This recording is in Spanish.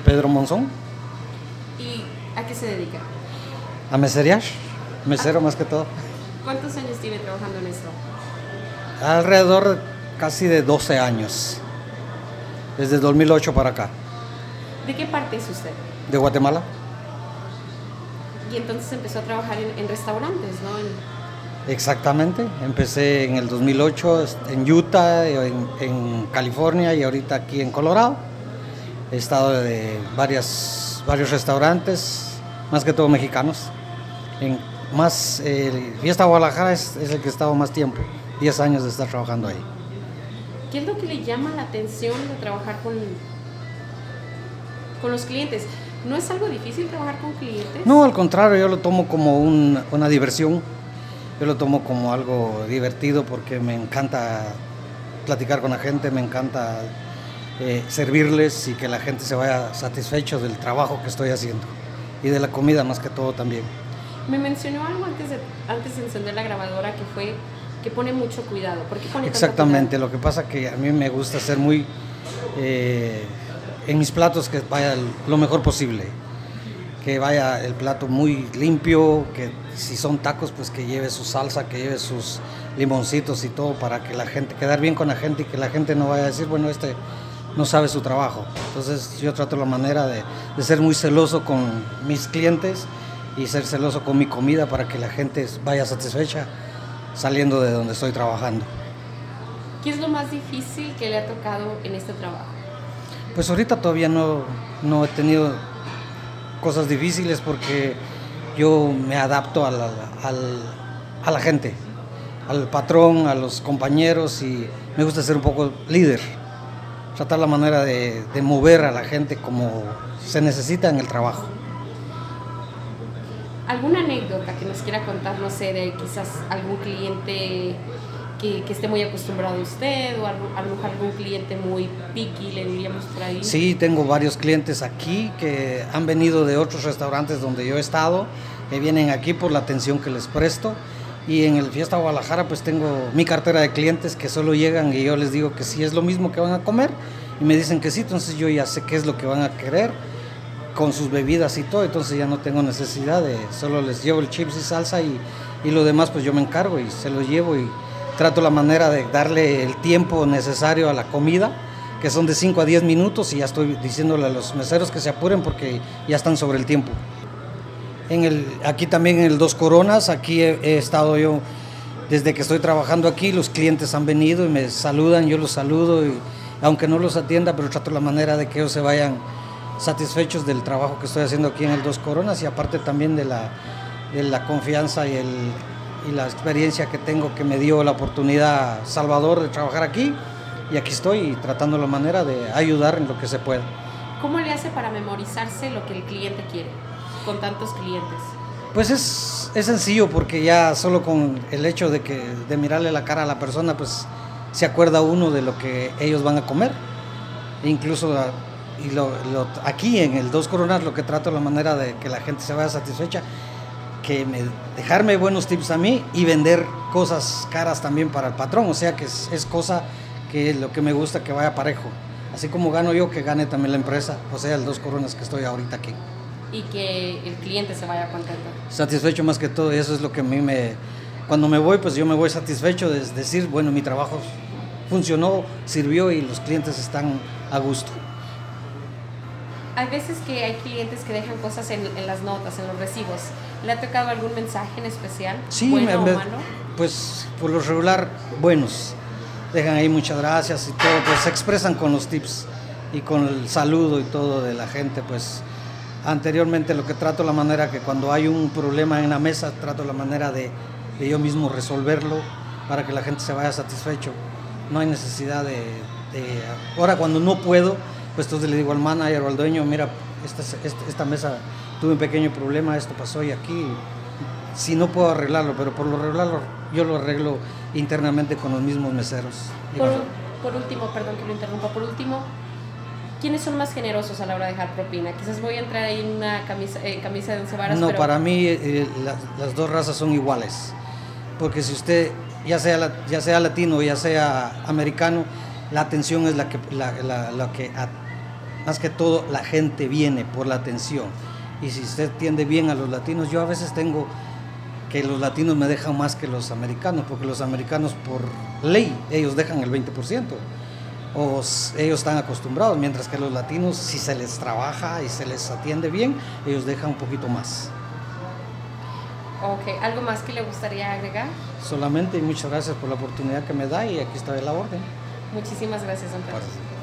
Pedro Monzón. ¿Y a qué se dedica? A meserear, mesero más que todo. ¿Cuántos años tiene trabajando en esto? Alrededor casi de 12 años, desde 2008 para acá. ¿De qué parte es usted? De Guatemala. Y entonces empezó a trabajar en restaurantes, ¿no? Exactamente, empecé en el 2008 en Utah, en California y ahorita aquí en Colorado. He estado de varios restaurantes, más que todo mexicanos. Fiesta Guadalajara es el que he estado más tiempo, 10 años de estar trabajando ahí. ¿Qué es lo que le llama la atención de trabajar con los clientes? ¿No es algo difícil trabajar con clientes? No, al contrario, yo lo tomo como una diversión. Yo lo tomo como algo divertido porque me encanta platicar con la gente, me encanta servirles y que la gente se vaya satisfecho del trabajo que estoy haciendo y de la comida más que todo también. Me mencionó algo antes de encender la grabadora que fue que pone mucho cuidado. ¿Por qué pone Exactamente, tanto cuidado? lo que pasa que a mí me gusta ser muy en mis platos que vaya lo mejor posible, que vaya el plato muy limpio, que si son tacos pues que lleve su salsa, que lleve sus limoncitos y todo para que la gente, quedar bien con la gente y que la gente no vaya a decir, bueno, este no sabe su trabajo. Entonces yo trato la manera de ser muy celoso con mis clientes y ser celoso con mi comida para que la gente vaya satisfecha saliendo de donde estoy trabajando. ¿Qué es lo más difícil que le ha tocado en este trabajo? Pues ahorita todavía no he tenido cosas difíciles porque yo me adapto a la gente, al patrón, a los compañeros y me gusta ser un poco líder, tratar la manera de mover a la gente como se necesita en el trabajo. ¿Alguna anécdota que nos quiera contar, no sé, de quizás algún cliente que esté muy acostumbrado a usted o a lo mejor algún cliente muy picky, le diríamos por ahí? Sí, tengo varios clientes aquí que han venido de otros restaurantes donde yo he estado, que vienen aquí por la atención que les presto. Y en el Fiesta Guadalajara pues tengo mi cartera de clientes que solo llegan y yo les digo que sí es lo mismo que van a comer y me dicen que sí, entonces yo ya sé qué es lo que van a querer con sus bebidas y todo, entonces ya no tengo necesidad solo les llevo el chips y salsa y lo demás pues yo me encargo y se lo llevo y trato la manera de darle el tiempo necesario a la comida, que son de 5 a 10 minutos y ya estoy diciéndole a los meseros que se apuren porque ya están sobre el tiempo. Aquí también en el Dos Coronas, aquí he estado yo desde que estoy trabajando aquí, los clientes han venido y me saludan, yo los saludo, y, aunque no los atienda, pero trato la manera de que ellos se vayan satisfechos del trabajo que estoy haciendo aquí en el Dos Coronas y aparte también de la confianza y la experiencia que tengo que me dio la oportunidad Salvador de trabajar aquí y aquí estoy tratando la manera de ayudar en lo que se pueda. ¿Cómo le hace para memorizarse lo que el cliente quiere con tantos clientes? Pues es sencillo porque ya solo con el hecho de mirarle la cara a la persona pues se acuerda uno de lo que ellos van a comer. Incluso aquí en el Dos Coronas lo que trato la manera de que la gente se vaya satisfecha, dejarme buenos tips a mí y vender cosas caras también para el patrón, o sea que es cosa que lo que me gusta que vaya parejo, así como gano yo, que gane también la empresa, o sea el Dos Coronas que estoy ahorita aquí. Y que el cliente se vaya contento. Satisfecho más que todo, y eso es lo que a mí cuando me voy, pues yo me voy satisfecho de decir, bueno, mi trabajo funcionó, sirvió y los clientes están a gusto. Hay veces que hay clientes que dejan cosas en las notas, en los recibos. ¿Le ha tocado algún mensaje en especial? Sí, ¿Bueno o malo? Pues por lo regular, buenos. Dejan ahí muchas gracias y todo, pues se expresan con los tips y con el saludo y todo de la gente, pues anteriormente lo que trato la manera que cuando hay un problema en la mesa, trato la manera de yo mismo resolverlo para que la gente se vaya satisfecho. No hay necesidad ahora cuando no puedo, pues entonces le digo al manager o al dueño, mira, esta mesa tuve un pequeño problema, esto pasó y aquí, si no puedo arreglarlo, pero por lo regular yo lo arreglo internamente con los mismos meseros. Por último, perdón que lo interrumpa, ¿quiénes son más generosos a la hora de dejar propina? Quizás voy a entrar ahí en una camisa de 11 varas. No, pero... para mí las dos razas son iguales, porque si usted, ya sea latino o ya sea americano, la atención es la que más que todo la gente viene por la atención. Y si usted atiende bien a los latinos, yo a veces tengo que los latinos me dejan más que los americanos, porque los americanos por ley, ellos dejan el 20%, o ellos están acostumbrados, mientras que los latinos, si se les trabaja y se les atiende bien, ellos dejan un poquito más. Ok, ¿algo más que le gustaría agregar? Solamente, y muchas gracias por la oportunidad que me da, y aquí está la orden. Muchísimas gracias, don Carlos.